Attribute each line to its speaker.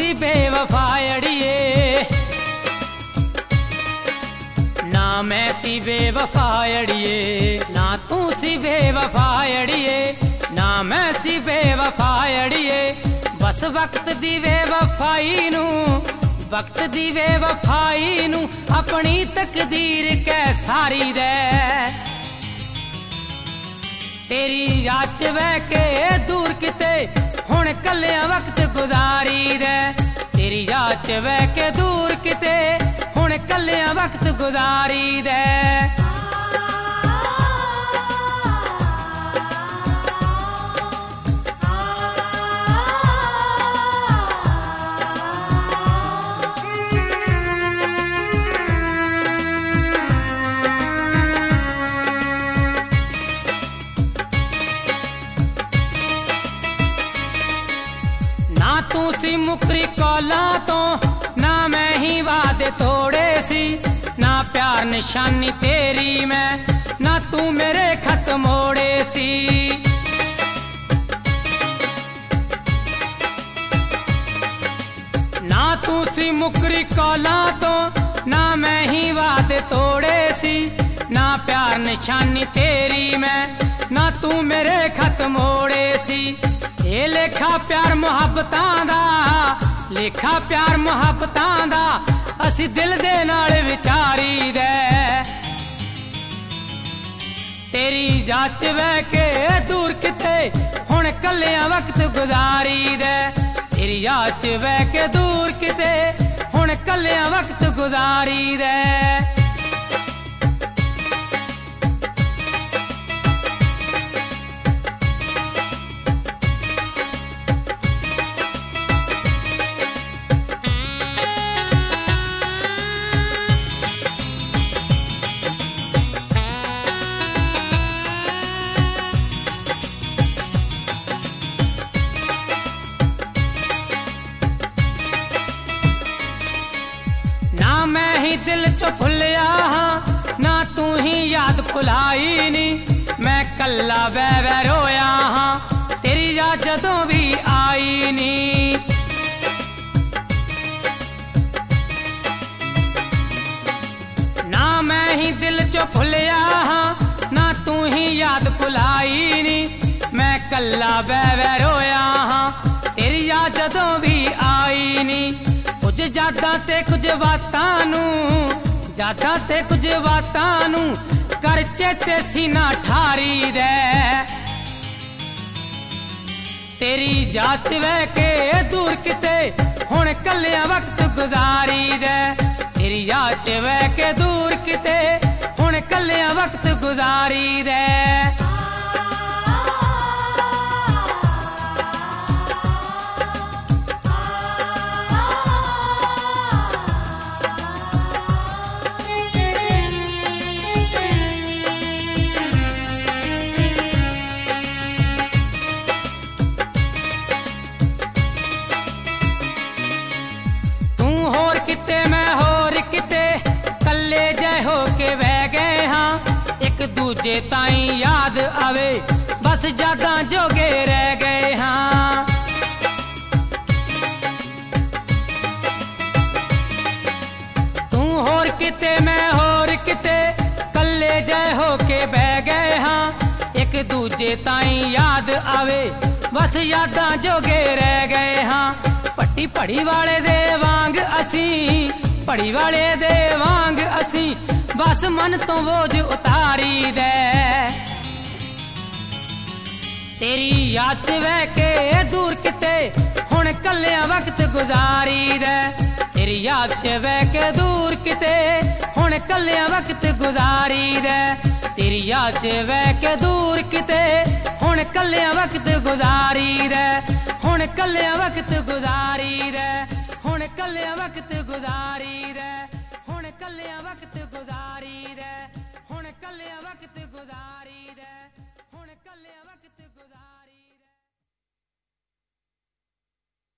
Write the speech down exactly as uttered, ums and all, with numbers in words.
Speaker 1: सी बेवफा अड़िए, ना मैं सी बेवफा अड़िए, ना तू सी बेवफा अड़िए, ना मैं सी बेवफा अड़िए। बस वक्त दी बेवफाई नू, वक्त दी बेवफाई नू अपनी तकदीर कै सारी दे। तेरी याद च बह के दूर किते हुण कल्लिया वक्त गुजारी दे। तेरी याद च बह के दूर किते हुण कल्लिया वक्त गुजारी दे। ना तू सी मुकरी कौला तो, ना मैं ही वादे तोड़े सी, ना प्यार निशानी तेरी मैं, ना तू मेरे खत मोड़े सी। ना तू सी मुकरी कौला तो, ना मैं ही वादे तोड़े सी, ना प्यार निशानी तेरी मैं, ना तू मेरे खत मोड़े सी। ये लेखा प्यार मुहब्बतां दा, लेखा प्यार मुहब्बतां दा असी दिल दे नाल विचारी दे। तेरी याद च बह के दूर किते हुण कल्लिया वक्त गुजारी दे। तेरी याद च बह के दूर किते हुण कल्लिया वक्त गुजारी दे। ना मैं ही दिल चो भुलिया हाँ, ना तू ही याद भुलाई नी। मैं कल्ला बह बह रोया हाँ, तेरी याद जदों भी आई नी। ना मैं ही दिल चो भुलिया हाँ, ना तू ही याद भुलाई नी। मैं कल्ला बह बह रोया हाँ, तेरी याद जदों भी आई नी। कुछ यादां ते कुछ बातां नू, यादां ते कुछ बातां नू कर चेते सीना ठारी दे। तेरी याद च बह के दूर किते हुण कल्लिया वक्त गुजारी दे। तेरी याद च बह के दूर किते हुण कल्लिया वक्त गुजारी दे। किते मैं होर किते कल्ले जय हो के बह गए हाँ। एक दूजे ताई याद आवे बस यादां जोगे रह गए हाँ। तू होर किते मैं होर किते कल्ले जय हो के बह गए हाँ। एक दूजे ताई याद आवे बस यादां जोगे रह गए हाँ। पट्टी पड़ी वाले दे वांग असी, पड़ी वाले दे वांग असी बस मन तो बोझ उतारी दे। तेरी याद च बह के दूर किते हुण कल्लिया वक्त गुजारी दे। तेरी याद च बह के दूर किते हुण कल्लिया वक्त गुजारी दे। तेरी याद च बह के दूर किते हुण कल्लिया वक्त गुजारी दे। हुण कल्लिया वक्त गुजारी दे, हुण कल्लिया वक्त गुजारी